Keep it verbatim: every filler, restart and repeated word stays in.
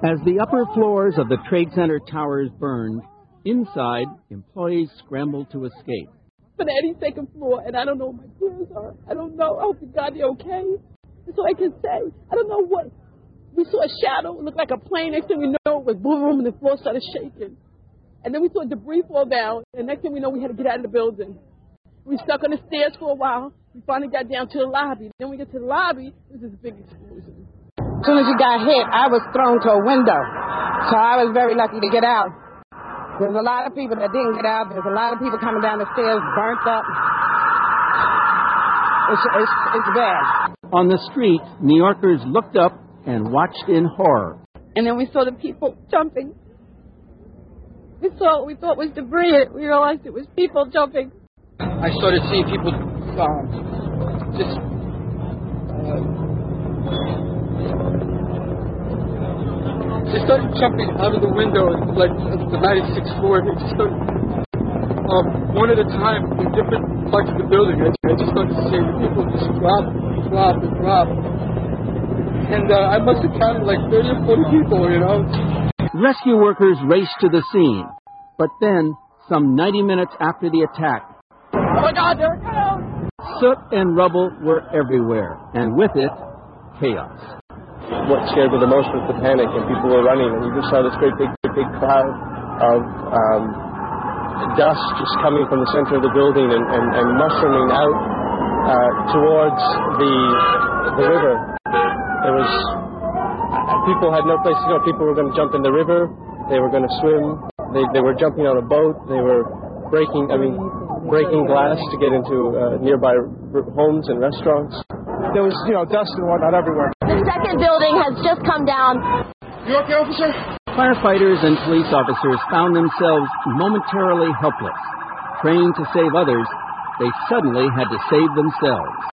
As the upper floors of the Trade Center towers burned, inside, employees scrambled to escape. But the eighty-second floor, and I don't know where my kids are. I don't know. I hope to God they're okay. That's all I can say. I don't know what. We saw a shadow. It looked like a plane. Next thing we know, it was boom, and the floor started shaking. And then we saw debris fall down. And next thing we know, we had to get out of the building. We stuck on the stairs for a while. We finally got down to the lobby. Then we get to the lobby. It was this big explosion. As soon as you got hit, I was thrown to a window. So I was very lucky to get out. There's a lot of people that didn't get out. There's a lot of people coming down the stairs burnt up. It's, it's, it's bad. On the street, New Yorkers looked up and watched in horror. And then we saw the people jumping. We saw what we thought was debris. We realized it was people jumping. I started seeing people um, just uh, they started jumping out of the window, like the ninety-sixth floor. They just started, um, one at a time in different parts of the building. I, I just started seeing people just drop, drop, and drop. And uh, I must have counted like thirty or forty people, you know. Rescue workers raced to the scene. But then, some ninety minutes after the attack, oh my God, there it comes! soot and rubble were everywhere, and with it, chaos. What scared me the most was the panic, and people were running, and you just saw this great big, big cloud of um, dust just coming from the center of the building and, and, and mushrooming out uh, towards the the river. There was people had no place to go. People were going to jump in the river. They were going to swim. They they were jumping on a boat. They were breaking. I mean, breaking glass to get into uh, nearby r- homes and restaurants. There was, you know, dust and whatnot everywhere. The second building has just come down. You okay, officer? Firefighters and police officers found themselves momentarily helpless. Trained to save others, they suddenly had to save themselves.